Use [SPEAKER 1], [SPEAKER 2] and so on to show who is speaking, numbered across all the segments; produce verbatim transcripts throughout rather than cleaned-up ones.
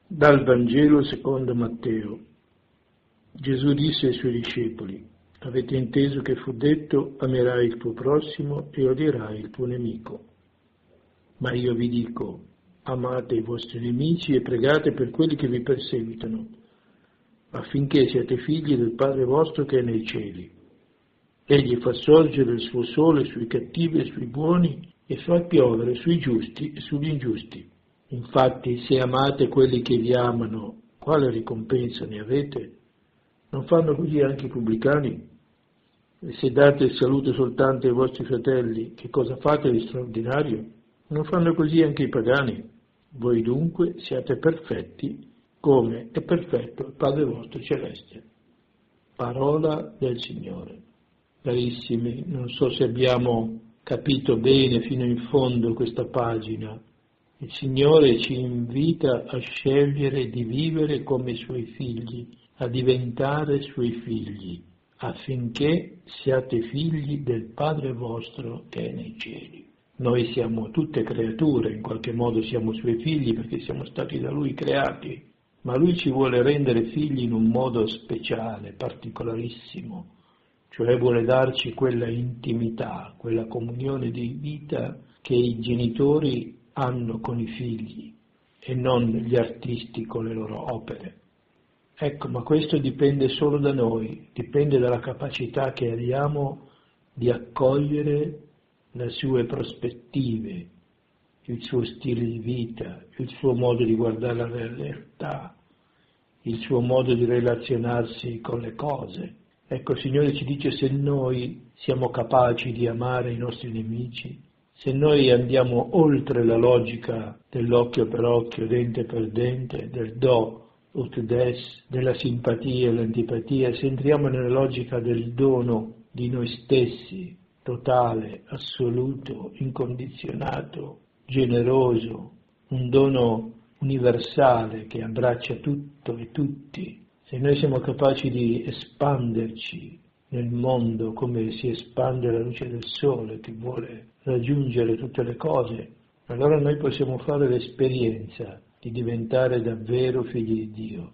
[SPEAKER 1] Dal Vangelo secondo Matteo. Gesù disse ai suoi discepoli: avete inteso che fu detto: amerai il tuo prossimo e odierai il tuo nemico. Ma io vi dico: amate i vostri nemici e pregate per quelli che vi perseguitano, affinché siate figli del Padre vostro che è nei cieli. Egli fa sorgere il suo sole sui cattivi e sui buoni e fa piovere sui giusti e sugli ingiusti. Infatti, se amate quelli che vi amano, quale ricompensa ne avete? Non fanno così anche i pubblicani? E se date il saluto soltanto ai vostri fratelli, che cosa fate di straordinario? Non fanno così anche i pagani? Voi dunque siate perfetti, come è perfetto il Padre vostro celeste. Parola del Signore. Carissimi, non so se abbiamo capito bene fino in fondo questa pagina. Il Signore ci invita a scegliere di vivere come Suoi figli, a diventare Suoi figli, affinché siate figli del Padre vostro che è nei cieli. Noi siamo tutte creature, in qualche modo siamo Suoi figli perché siamo stati da Lui creati, ma Lui ci vuole rendere figli in un modo speciale, particolarissimo, cioè vuole darci quella intimità, quella comunione di vita che i genitori hanno con i figli e non gli artisti con le loro opere. Ecco, ma questo dipende solo da noi, dipende dalla capacità che abbiamo di accogliere le sue prospettive, il suo stile di vita, il suo modo di guardare la realtà, il suo modo di relazionarsi con le cose. Ecco, il Signore ci dice: se noi siamo capaci di amare i nostri nemici, se noi andiamo oltre la logica dell'occhio per occhio, dente per dente, del do ut des, della simpatia e l'antipatia, se entriamo nella logica del dono di noi stessi, totale, assoluto, incondizionato, generoso, un dono universale che abbraccia tutto e tutti, se noi siamo capaci di espanderci nel mondo come si espande la luce del sole che vuole raggiungere tutte le cose, allora noi possiamo fare l'esperienza di diventare davvero figli di Dio.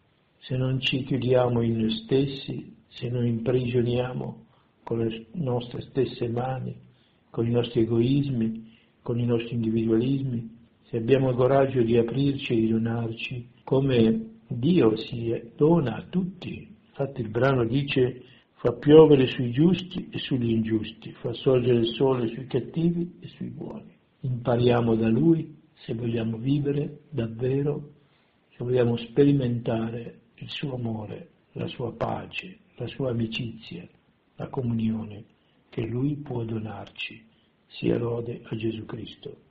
[SPEAKER 1] Se non ci chiudiamo in noi stessi, se non imprigioniamo con le nostre stesse mani, con i nostri egoismi, con i nostri individualismi, se abbiamo il coraggio di aprirci e di donarci come Dio si dona a tutti. Infatti il brano dice: fa piovere sui giusti e sugli ingiusti, fa sorgere il sole sui cattivi e sui buoni. Impariamo da Lui se vogliamo vivere davvero, se vogliamo sperimentare il suo amore, la sua pace, la sua amicizia, la comunione che Lui può donarci. Sia lode a Gesù Cristo.